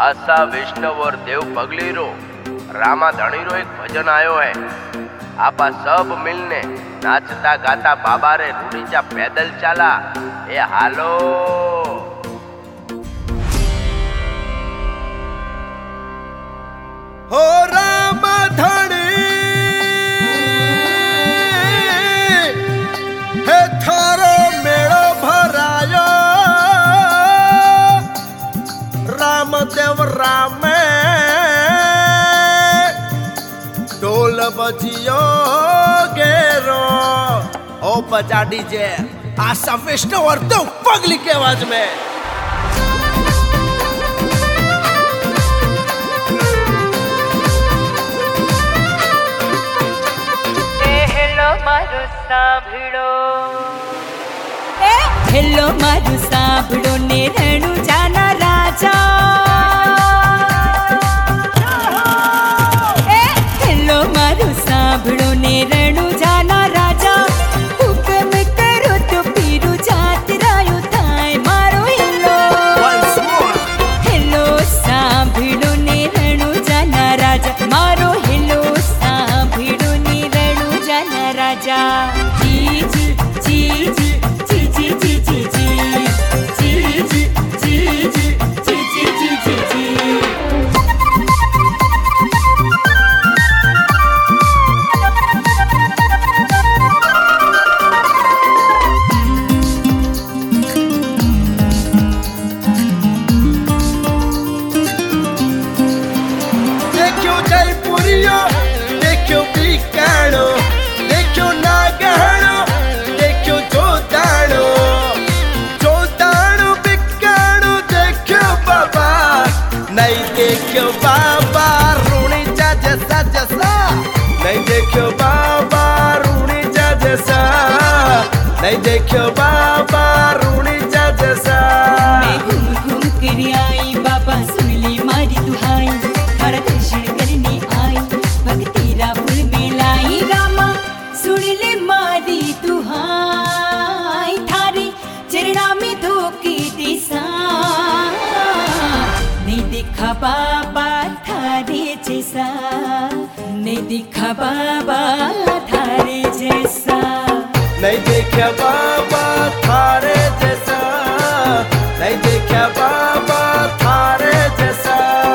आशा वैष्णव और देव पगली रो रामा धनी रो एक भजन आयो है। आपा सब मिलने नाचता गाता बाबा रे रूढ़ीचा पैदल चाला ए हालो। हो राम धनी हे थारो मेड़ो भरायो रामदेव रामे ढोल बजियो गेरो ओ बजा डीजे आशा वैष्णव और देव पगली के आवाज में। मारू सांभळो हेलो मारू सांभळो ने रणु जाना राजा हेलो मारू सांभळो ने रणु जाना राजा हुक्म करो तो पीरू जात रायो थाय मारो हेलो सांभळो ने रणु जाना राजा मारो हेलो सांभळो ने रणु जाना राजा। जी जी जी जी जी जी जी जी जी जी जी जी जी जी जी। देखो जयपुरियो देखो बिकानो देखो नागहनो देखो जोतानो जोतानो बिकानो देखो बाबा नहीं देखो बाबा रूणी जा जैसा जैसा नहीं देखो बाबा रूणी जा जैसा नहीं देखो बाबा रूणी जा जैसा। मैं घूम घूम कर आई बाबा सुन ली मारी दुहाई थारा दर्शन करने आई भक्ति रा फूल में लाई रामा सुन ले मारी दुहाई थारे चरणा में धोके दिशा नहीं देखा बाबा थारे जैसा नहीं देखा बाबा थारे जैसा नहीं देखा बाबा थारे जैसा नहीं देखा बाबा थारे जैसा।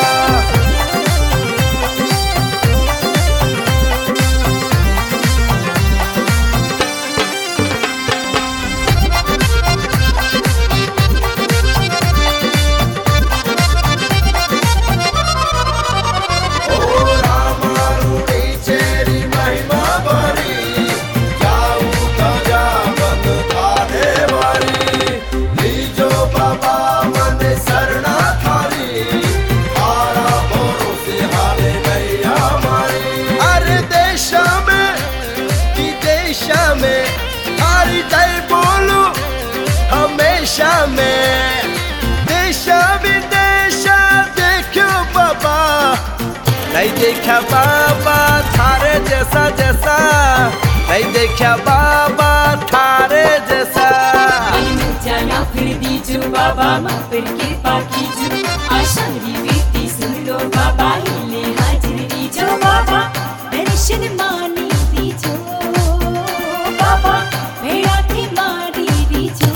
हरी जय बोलू हमेशा में देशा विदेशा देखो बाबा नहीं देखा बाबा थारे जैसा जैसा नहीं देखा बाबा थारे जैसा। जाना फिर दीजो बाबा माँ फिर कृपा कीजो आशा री बेटी सुन लो बाबा हिले हाजिर दीजो बाबा दर्शन मानी दीजो बाबा मेरा थी मारी दीजो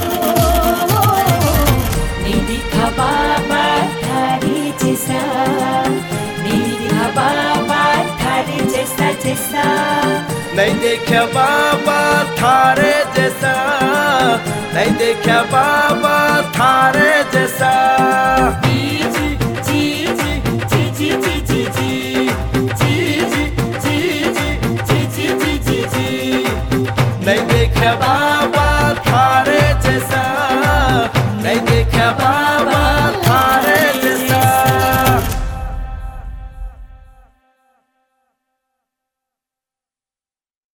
नहीं दिखा बाबा थारे जैसा नहीं दिखा बाबा थारे जैसा जैसा नहीं देखा बाबा थारे जैसा नहीं देखा बाबा थारे जैसा।